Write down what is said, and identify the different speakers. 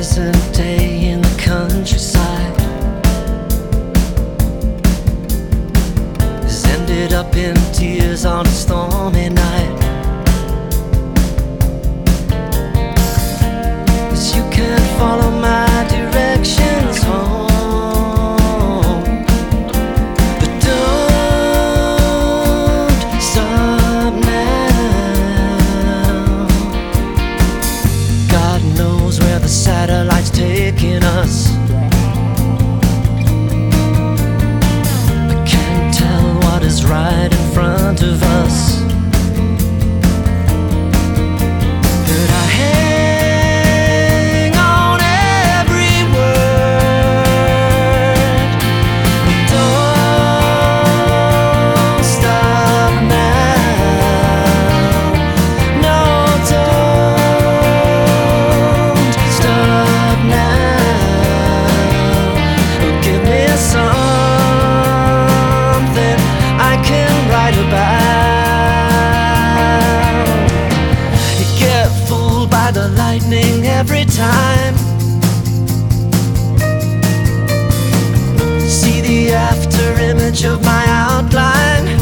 Speaker 1: pleasant day in the countryside has ended up in tears on a stormy night. As you can't follow my directions home, but don't stop now. God knows where the satellite's taking us. I can't tell what is right in front of us. But I hang on every word. Don't stop now. No, don't stop now. Give me something I can write about. You get fooled by the lightning every time. See the after image of my outline.